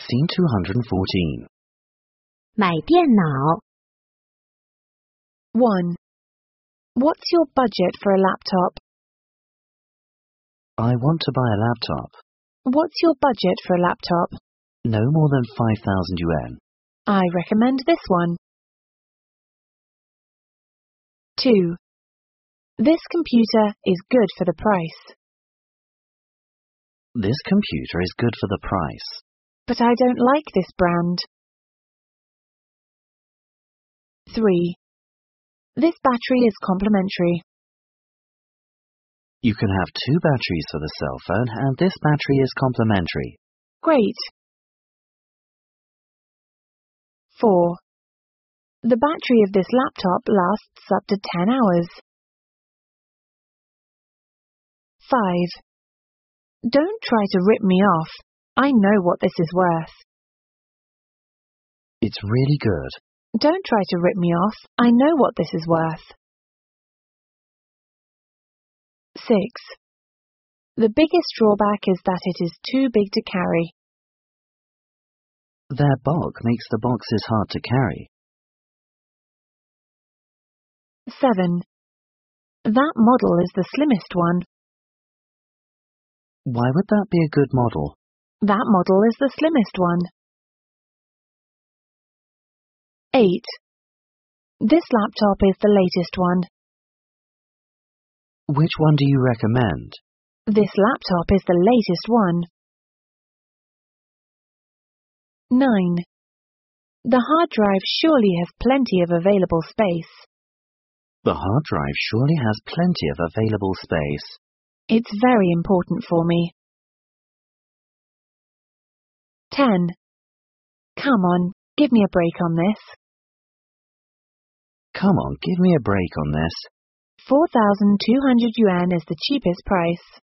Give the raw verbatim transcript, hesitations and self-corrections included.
sixteen two hundred fourteen. 买电脑 one. What's your budget for a laptop? I want to buy a laptop. What's your budget for a laptop? No more than five thousand yuan. I recommend this one. two. This computer is good for the price. This computer is good for the price. But I don't like this brand. three. This battery is complimentary. You can have two batteries for the cell phone, and this battery is complimentary. Great. four. The battery of this laptop lasts up to ten hours. five. Don't try to rip me off. I know what this is worth. It's really good. Don't try to rip me off. I know what this is worth. six. The biggest drawback is that it is too big to carry. Their bulk makes the boxes hard to carry. seven. That model is the slimmest one. Why would that be a good model? That model is the slimmest one. eight. This laptop is the latest one. Which one do you recommend? This laptop is the latest one. nine. The hard drive surely has plenty of available space. The hard drive surely has plenty of available space. It's very important for me. ten. Come on, give me a break on this. Come on, give me a break on this. four thousand two hundred yuan is the cheapest price.